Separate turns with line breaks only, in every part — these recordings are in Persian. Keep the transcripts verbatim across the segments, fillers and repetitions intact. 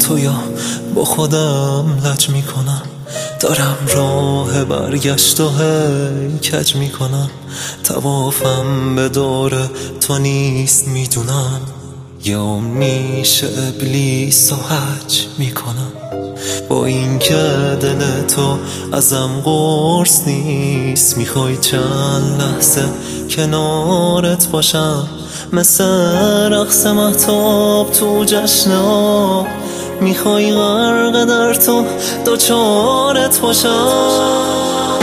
تو یا با خودم لج میکنم، دارم راه برگشت و هی کج میکنم. طوافم به دور تو نیست میدونم، یا میشه ابلیس و حج میکنم. با این که دل تو ازم قرص نیست، میخوای چند لحظه کنارت باشم، مثل رقص مهتاب تو جشنا. میخوای غرق در تو دوچارت باشم.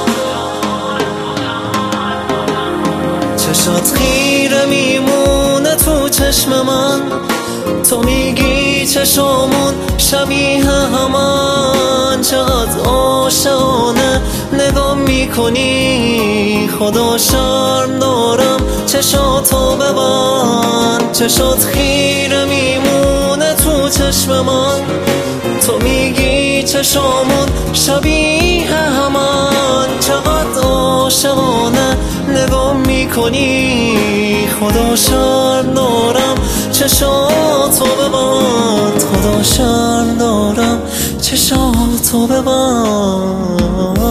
چشات خیره میمونه تو چشم من، تو میگی چشامون شبیه همان. چقدر عاشقانه نگاه میکنی، خدا شرم دارم چشاتو ببند. چشات خیره میمونه تو چشم من، تو میگی چشامون شبیه همان. چقدر عاشقانه نگاه میکنی، خدا شرم دارم چشاتو ببند. خدا شرم دارم چشاتو ببند.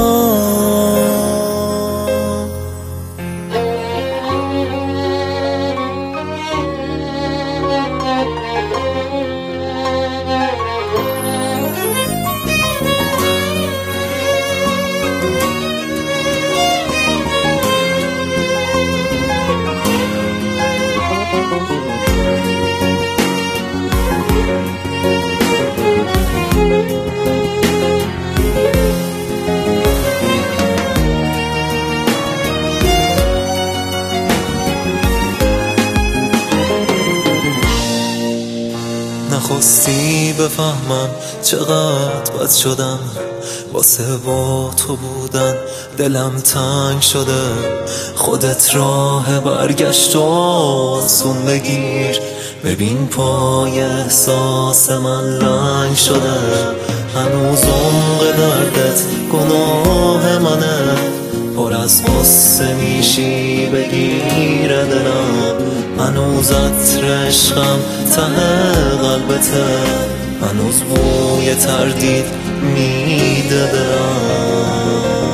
نخواستی بفهمم چقدر بد شدم، واسه با تو بودن دلم تنگ شده. خودت راه برگشت و آسون بگیر، ببین پای احساس من لنگ شده. هنوز عمق دردت گناه منه، پر از قصه میشی بگیره دلم. هنوز عطر عشقم ته قلبته، هنوز بوی تردید میده دلم.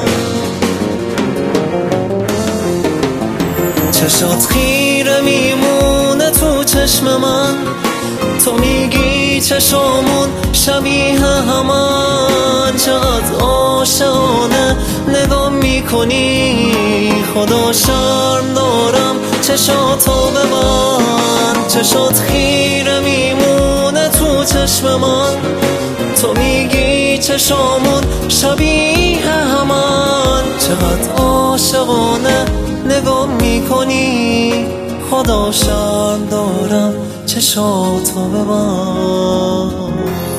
چشات خیره میمونه تو چشم من، تو میگی چشامون شبیه همان. چقدر عاشقانه نگاه میکنی، خدا شرم دارم چشاتو ببند. چشات خیره میمونه تو چشم من، تو میگی چشامون شبیه همان. چقدر عاشقانه نگاه میکنی، خدا شرم دارم چشاتو ببند.